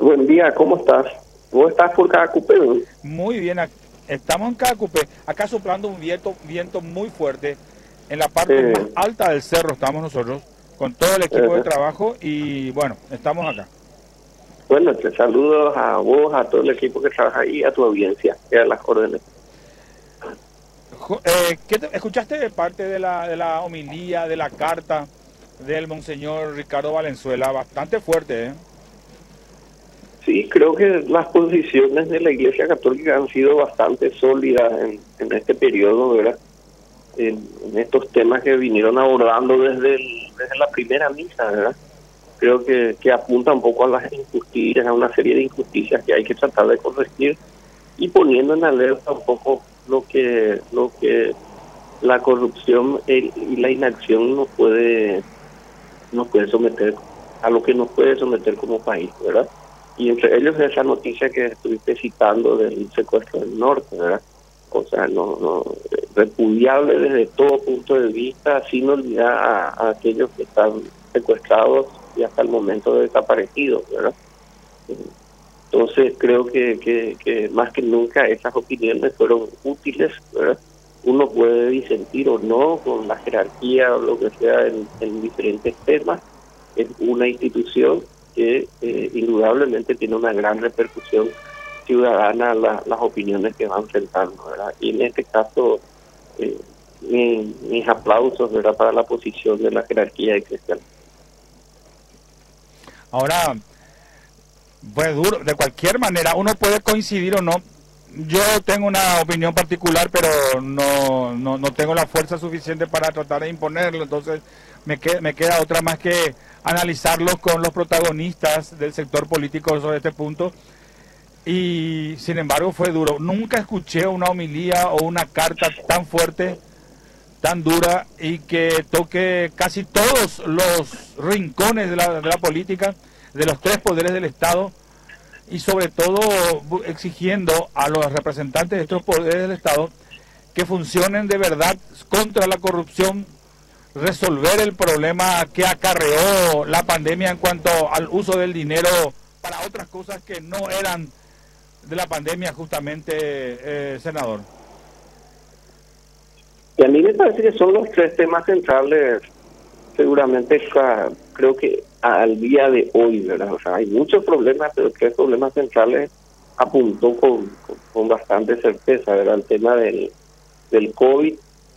Buen día, ¿cómo estás? ¿Vos estás por Cacupe? Muy bien, estamos en Cacupe, acá soplando un viento muy fuerte. En la parte más Eh, alta del cerro estamos nosotros, con todo el equipo de eh, trabajo y bueno, estamos acá. bueno, te saludo a vos, a todo el equipo que trabaja ahí, a tu audiencia, y a las órdenes. ¿Escuchaste de parte de la homilía, de la carta del Monseñor Ricardo Valenzuela? Bastante fuerte, ¿eh? Sí, creo que las posiciones de la Iglesia Católica han sido bastante sólidas en este periodo, ¿verdad? En estos temas que vinieron abordando desde la primera misa, ¿verdad? Creo que apunta un poco a las injusticias, a una serie de injusticias que hay que tratar de corregir y poniendo en alerta un poco lo que la corrupción y la inacción nos puede someter a lo que nos puede someter como país, ¿verdad? Y entre ellos esa noticia que estuviste citando del secuestro del norte, ¿verdad? O sea, repudiable desde todo punto de vista, sin olvidar a aquellos que están secuestrados y hasta el momento desaparecidos, ¿verdad? Entonces creo que más que nunca esas opiniones fueron útiles, ¿verdad? Uno puede disentir o no con la jerarquía o lo que sea en diferentes temas. Es una institución que indudablemente tiene una gran repercusión ciudadana las opiniones que van sentando, ¿verdad? Y en este caso, eh, mis aplausos, ¿verdad?, para la posición de la jerarquía eclesial. Ahora, pues duro, de cualquier manera, uno puede coincidir o no. Yo tengo una opinión particular, pero no tengo la fuerza suficiente para tratar de imponerlo, entonces me queda otra más que analizarlo con los protagonistas del sector político sobre este punto. Y sin embargo fue duro. Nunca escuché una homilía o una carta tan fuerte, tan dura y que toque casi todos los rincones de la política, de los tres poderes del Estado y sobre todo exigiendo a los representantes de estos poderes del Estado que funcionen de verdad contra la corrupción, resolver el problema que acarreó la pandemia en cuanto al uso del dinero para otras cosas que no eran de la pandemia justamente, senador. Y a mí me parece que son los tres temas centrales, seguramente creo que al día de hoy, ¿verdad? O sea, hay muchos problemas, pero tres problemas centrales apuntó con bastante certeza, ¿verdad? El tema del COVID,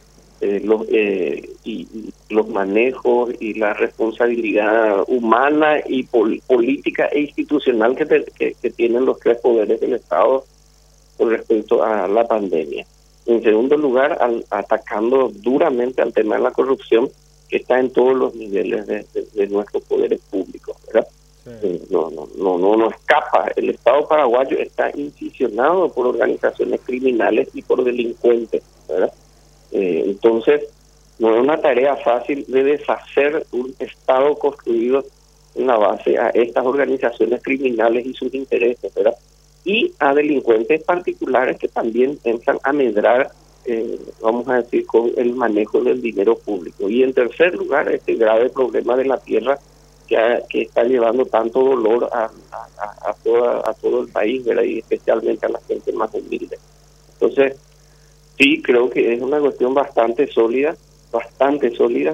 y los manejos y la responsabilidad humana y política e institucional que tienen los tres poderes del Estado con respecto a la pandemia. En segundo lugar, atacando duramente al tema de la corrupción que está en todos los niveles de nuestros poderes públicos, ¿verdad? Sí. No escapa. El Estado paraguayo está incisionado por organizaciones criminales y por delincuentes, ¿verdad? Entonces, no es una tarea fácil de deshacer un Estado construido en la base a estas organizaciones criminales y sus intereses, ¿verdad? Y a delincuentes particulares que también entran a medrar, vamos a decir, con el manejo del dinero público. Y en tercer lugar, este grave problema de la tierra que está llevando tanto dolor a todo el país, ¿verdad? Y especialmente a la gente más humilde. Entonces, sí, creo que es una cuestión bastante sólida, bastante sólida.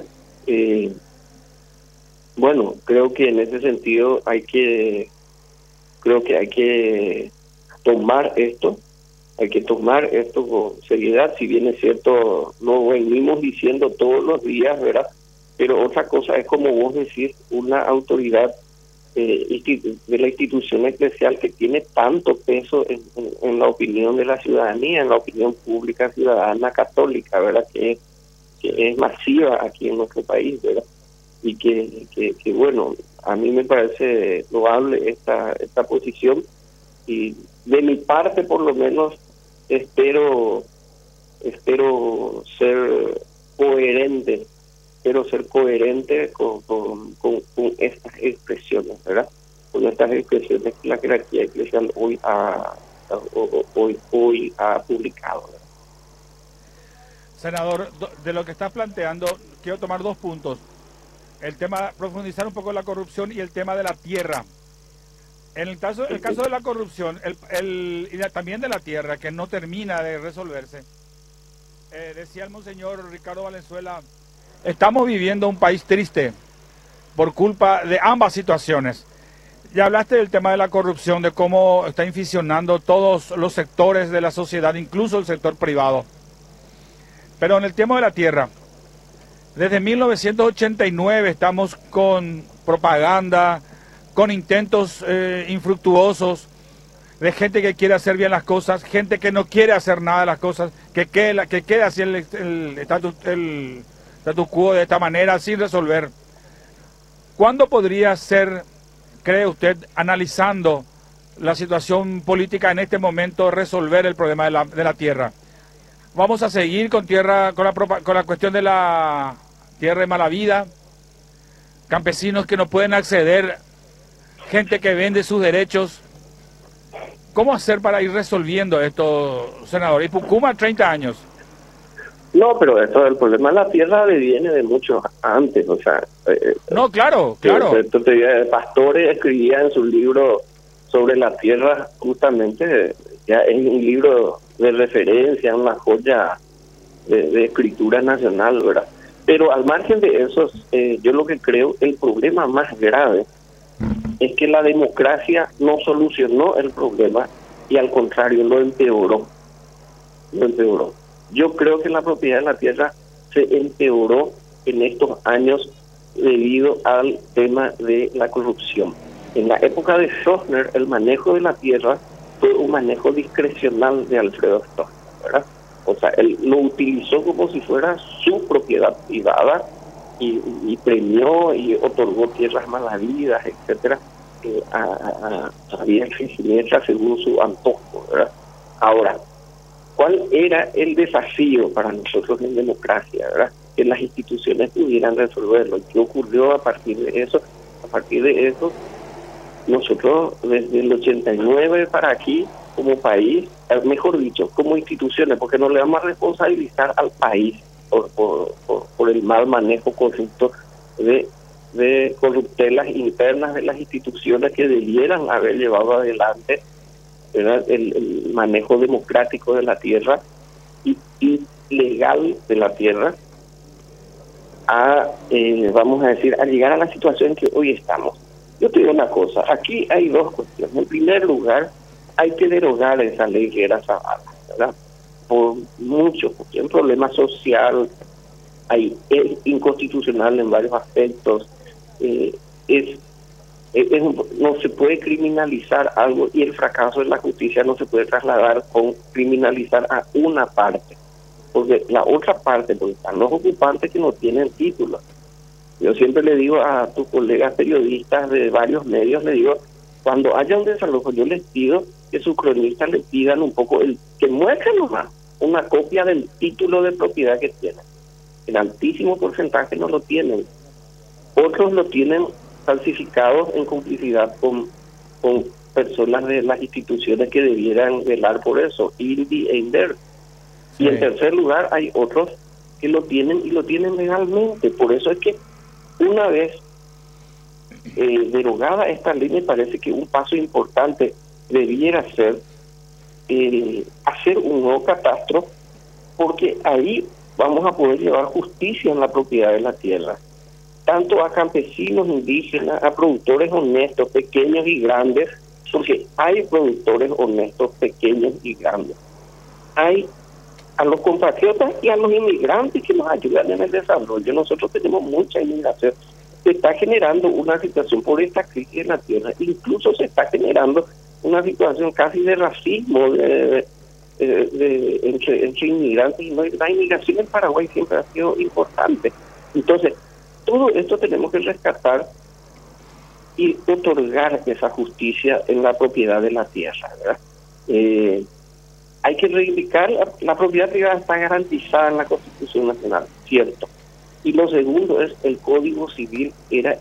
Bueno, creo que en ese sentido creo que hay que tomar esto con seriedad, si bien es cierto, lo venimos diciendo todos los días, ¿verdad? Pero otra cosa es, como vos decís, una autoridad de la institución eclesial que tiene tanto peso en la opinión de la ciudadanía, en la opinión pública ciudadana católica, ¿verdad? Que es masiva aquí en nuestro país, ¿verdad? Y que bueno, a mí me parece loable esta posición y de mi parte por lo menos espero ser coherente con estas expresiones, ¿verdad? Con estas expresiones que la jerarquía eclesial hoy ha publicado, ¿verdad? Senador, de lo que estás planteando, quiero tomar dos puntos. El tema, profundizar un poco la corrupción y el tema de la tierra. En el caso de la corrupción y también de la tierra, que no termina de resolverse, decía el monseñor Ricardo Valenzuela, estamos viviendo un país triste por culpa de ambas situaciones. Ya hablaste del tema de la corrupción, de cómo está inficionando todos los sectores de la sociedad, incluso el sector privado. Pero en el tema de la tierra, desde 1989 estamos con propaganda, con intentos infructuosos de gente que quiere hacer bien las cosas, gente que no quiere hacer nada de las cosas, que quede así el status quo de esta manera sin resolver. ¿Cuándo podría ser, cree usted, analizando la situación política en este momento, resolver el problema de la tierra? ¿Vamos a seguir con la cuestión de la tierra de mala vida? Campesinos que no pueden acceder, gente que vende sus derechos. ¿Cómo hacer para ir resolviendo esto, senador? Y Pucuma, 30 años. No, pero esto, el problema de la tierra viene de mucho antes, o sea... no, claro. Pastore escribía en su libro sobre la tierra, justamente, ya es un libro de referencia, una joya de escritura nacional, ¿verdad? Pero al margen de eso, yo lo que creo, el problema más grave es que la democracia no solucionó el problema y al contrario lo empeoró. Yo creo que la propiedad de la tierra se empeoró en estos años debido al tema de la corrupción. En la época de Stroessner, el manejo de la tierra fue un manejo discrecional de Alfredo Stroessner, ¿verdad? O sea, él lo utilizó como si fuera su propiedad privada y premió y otorgó tierras malavidas, etcétera, a diestra y siniestra según su antojo, ¿verdad? Ahora, ¿cuál era el desafío para nosotros en democracia, verdad? Que las instituciones pudieran resolverlo. ¿Qué ocurrió a partir de eso? A partir de eso, nosotros desde el 89 para aquí, como país, mejor dicho, como instituciones, porque no le vamos a responsabilizar al país por el mal manejo corrupto de corruptelas internas de las instituciones que debieran haber llevado adelante, ¿verdad?, el manejo democrático de la tierra y legal de la tierra, vamos a decir, a llegar a la situación en que hoy estamos. Yo te digo una cosa, aquí hay dos cuestiones. En primer lugar, hay que derogar esa ley que era Zavala, ¿verdad? Por mucho, porque es un problema social, es inconstitucional en varios aspectos, no se puede criminalizar algo y el fracaso de la justicia no se puede trasladar con criminalizar a una parte, porque la otra parte, porque están los ocupantes que no tienen título. Yo siempre le digo a tus colegas periodistas de varios medios, le digo, cuando haya un desalojo, yo les pido que sus cronistas le pidan un poco, que muestren nomás una copia del título de propiedad que tienen. El altísimo porcentaje no lo tienen. Otros lo tienen falsificados en complicidad con personas de las instituciones que debieran velar por eso, INDI e INDER. Sí. Y en tercer lugar hay otros que lo tienen y lo tienen legalmente. Por eso es que una vez derogada esta ley, me parece que un paso importante debiera ser hacer un nuevo catastro, porque ahí vamos a poder llevar justicia en la propiedad de la tierra, tanto a campesinos indígenas, a productores honestos, pequeños y grandes, porque hay productores honestos, pequeños y grandes. Hay a los compatriotas y a los inmigrantes que nos ayudan en el desarrollo. Nosotros tenemos mucha inmigración. Se está generando una situación por esta crisis en la tierra. Incluso se está generando una situación casi de racismo entre inmigrantes. Y la inmigración en Paraguay siempre ha sido importante. Entonces, todo esto tenemos que rescatar y otorgar esa justicia en la propiedad de la tierra, ¿verdad? Hay que reivindicar, la propiedad privada está garantizada en la Constitución Nacional, cierto. Y lo segundo es el Código Civil era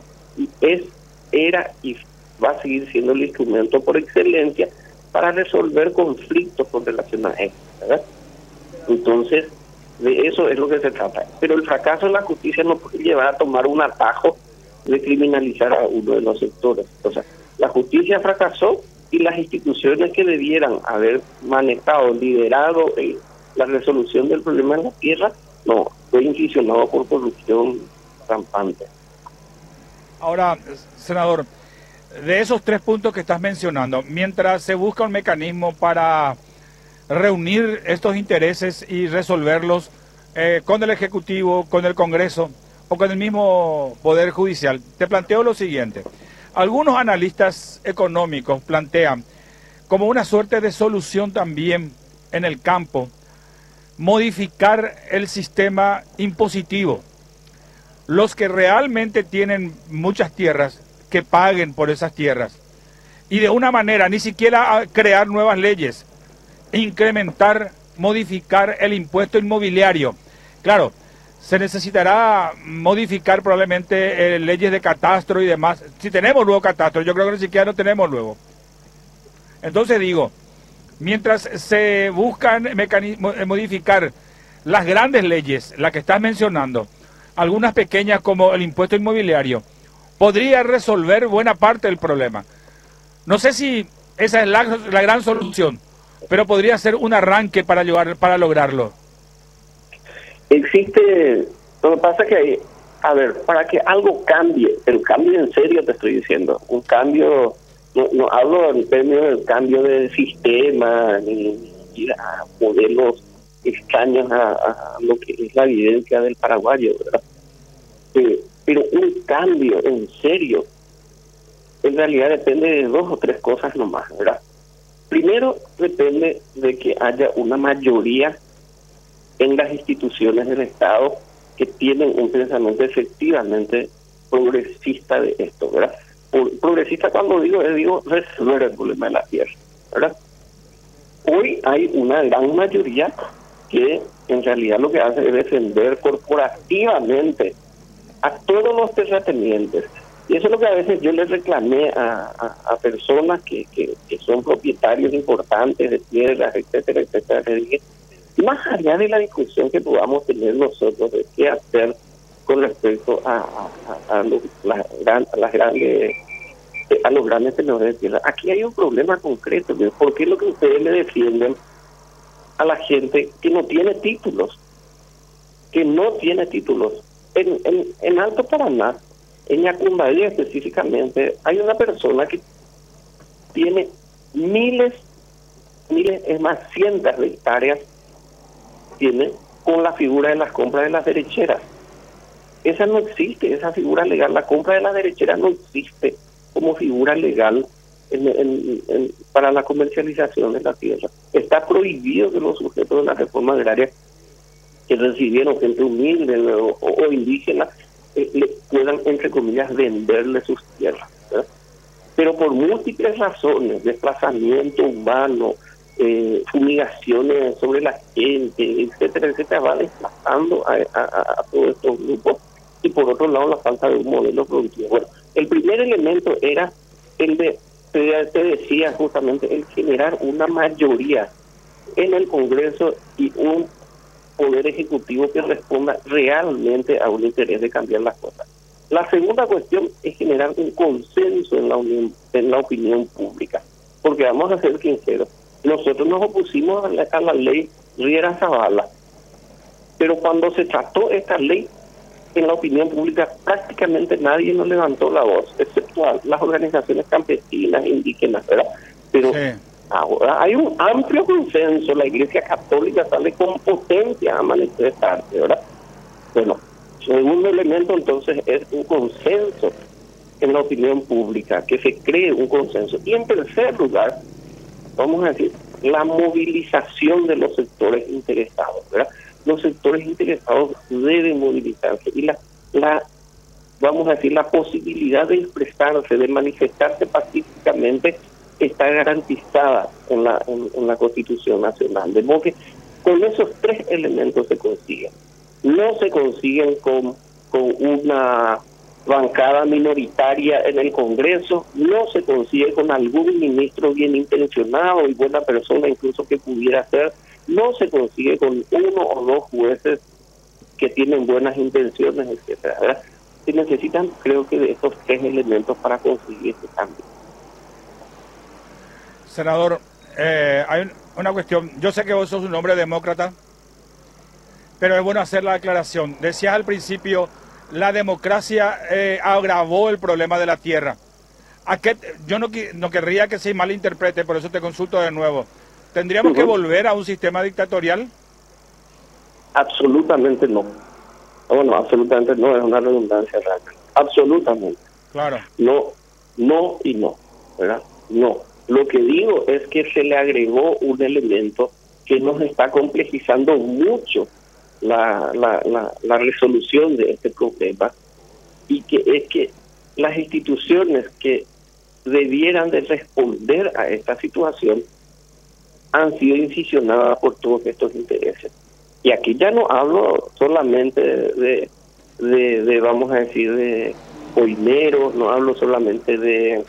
y va a seguir siendo el instrumento por excelencia para resolver conflictos con relación a esto, ¿verdad? Entonces, de eso es lo que se trata. Pero el fracaso en la justicia no puede llevar a tomar un atajo de criminalizar a uno de los sectores. O sea, La justicia fracasó y las instituciones que debieran haber manejado, liderado la resolución del problema en la tierra, no, fue inficionado por corrupción rampante. Ahora, senador, de esos 3 puntos que estás mencionando, mientras se busca un mecanismo para reunir estos intereses y resolverlos con el Ejecutivo, con el Congreso o con el mismo Poder Judicial, te planteo lo siguiente. Algunos analistas económicos plantean como una suerte de solución también en el campo modificar el sistema impositivo. Los que realmente tienen muchas tierras, que paguen por esas tierras. Y de una manera, ni siquiera crear nuevas leyes, incrementar, modificar el impuesto inmobiliario. Claro, se necesitará modificar probablemente leyes de catastro y demás. Si tenemos nuevo catastro, yo creo que ni siquiera no tenemos nuevo. Entonces digo, mientras se buscan modificar las grandes leyes, las que estás mencionando, algunas pequeñas como el impuesto inmobiliario, podría resolver buena parte del problema. No sé si esa es la gran solución, pero podría ser un arranque para lograrlo. Existe, lo que pasa es que, a ver, para que algo cambie, pero cambie en serio, te estoy diciendo, un cambio, no hablo en términos del cambio de sistema, ni a modelos extraños a lo que es la evidencia del paraguayo, ¿verdad? Pero un cambio en serio, en realidad depende de 2 o 3 cosas nomás, ¿verdad? Primero, depende de que haya una mayoría en las instituciones del Estado que tienen un pensamiento efectivamente progresista de esto, ¿verdad? Progresista cuando digo resolver el problema de la tierra, ¿verdad? Hoy hay una gran mayoría que en realidad lo que hace es defender corporativamente a todos los terratenientes. Y eso es lo que a veces yo les reclamé a personas que son propietarios importantes de tierras, etcétera, etcétera. Les dije, más allá de la discusión que podamos tener nosotros de qué hacer con respecto a los grandes tenedores de tierra, aquí hay un problema concreto. ¿Por qué es lo que ustedes le defienden a la gente que no tiene títulos? Que no tiene títulos. En Alto Paraná, en Yacumbaí específicamente, hay una persona que tiene miles, es más, cientos de hectáreas, tiene con la figura de las compras de las derecheras. Esa no existe, esa figura legal. La compra de las derecheras no existe como figura legal para la comercialización de la tierra. Está prohibido que los sujetos de la reforma agraria que recibieron gente humilde o indígena puedan, entre comillas, venderle sus tierras, ¿verdad? Pero por múltiples razones, desplazamiento humano, fumigaciones sobre la gente, etcétera, etcétera, va desplazando a todos estos grupos. Y por otro lado, la falta de un modelo productivo. Bueno, el primer elemento era el de, te decía justamente, el generar una mayoría en el Congreso y un poder ejecutivo que responda realmente a un interés de cambiar las cosas. La segunda cuestión es generar un consenso en la opinión pública, porque vamos a ser sinceros, nosotros nos opusimos a la ley Riera Zavala, pero cuando se trató esta ley en la opinión pública prácticamente nadie nos levantó la voz, excepto las organizaciones campesinas, indígenas, ¿verdad? Pero sí. Ahora hay un amplio consenso, la Iglesia Católica sale con potencia a manifestarse, ¿verdad? Bueno, segundo elemento entonces es un consenso en la opinión pública, que se cree un consenso. Y en tercer lugar, vamos a decir, la movilización de los sectores interesados, ¿verdad? Los sectores interesados deben movilizarse y vamos a decir, la posibilidad de expresarse, de manifestarse pacíficamente está garantizada en la Constitución Nacional. De modo que con esos 3 elementos se consiguen. No se consiguen con una bancada minoritaria en el Congreso, no se consigue con algún ministro bien intencionado y buena persona incluso que pudiera ser, no se consigue con 1 o 2 jueces que tienen buenas intenciones, etcétera, ¿verdad? Se necesitan, creo que, de estos 3 elementos para conseguir este cambio. Senador, hay una cuestión. Yo sé que vos sos un hombre demócrata, pero es bueno hacer la aclaración. Decías al principio, la democracia agravó el problema de la tierra. Yo no querría que se malinterprete, por eso te consulto de nuevo. ¿Tendríamos que volver a un sistema dictatorial? Absolutamente no. Bueno, absolutamente no, es una redundancia realmente. Absolutamente. Claro. No, no y no, ¿verdad? No. Lo que digo es que se le agregó un elemento que nos está complejizando mucho la resolución de este problema, y que es que las instituciones que debieran de responder a esta situación han sido incisionadas por todos estos intereses. Y aquí ya no hablo solamente de vamos a decir, de coineros, no hablo solamente de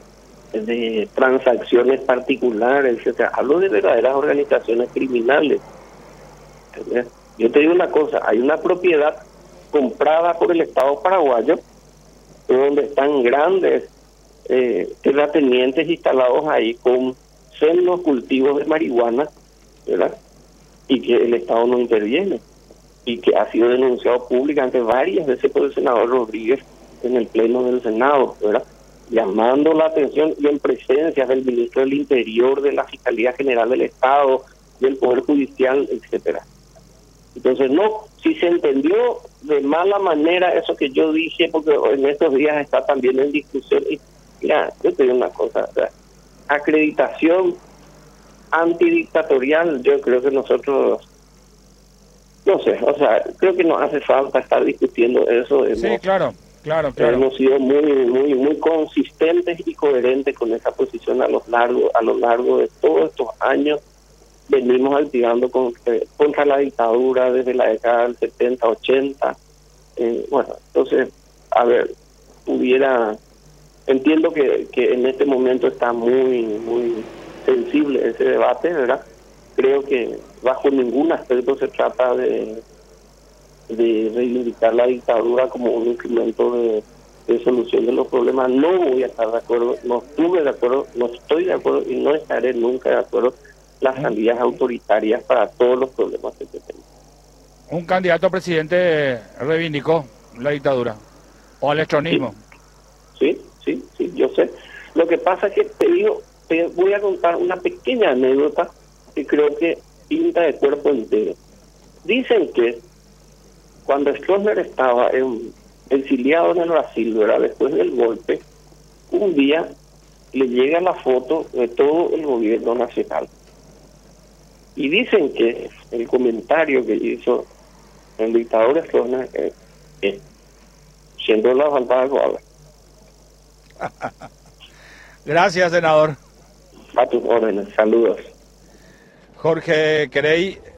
transacciones particulares, etcétera. Hablo de verdaderas organizaciones criminales. ¿Entendés? Yo te digo una cosa, hay una propiedad comprada por el Estado paraguayo donde están grandes terratenientes instalados ahí con sendos cultivos de marihuana, ¿verdad? Y que el Estado no interviene, y que ha sido denunciado públicamente varias veces por el senador Rodríguez en el pleno del Senado, ¿verdad? Llamando la atención y en presencia del ministro del Interior, de la Fiscalía General del Estado, del Poder Judicial, etcétera. Entonces, no, si se entendió de mala manera eso que yo dije, porque en estos días está también en discusión, y mira, yo te digo una cosa, o sea, acreditación antidictatorial, yo creo que nosotros, no sé, o sea, creo que nos hace falta estar discutiendo eso. Sí, claro. Hemos sido muy consistentes y coherentes con esa posición a lo largo de todos estos años. Venimos activando contra la dictadura desde la década del 70, 80. Bueno, entonces, a ver, entiendo que en este momento está muy sensible ese debate, ¿verdad? Creo que bajo ningún aspecto se trata de reivindicar la dictadura como un instrumento de solución de los problemas. No voy a estar de acuerdo, no estuve de acuerdo, no estoy de acuerdo y no estaré nunca de acuerdo las salidas autoritarias para todos los problemas que tenemos. Un candidato a presidente reivindicó la dictadura o el estronismo. Sí, yo sé. Lo que pasa es que te voy a contar una pequeña anécdota que creo que pinta de cuerpo entero. Dicen que cuando Stroessner estaba exiliado en el Brasil, ¿verdad? Después del golpe, un día le llega la foto de todo el gobierno nacional. Y dicen que el comentario que hizo el dictador Stroessner es siendo la falta de cola. Gracias, senador. A tus órdenes, saludos. Jorge Querey,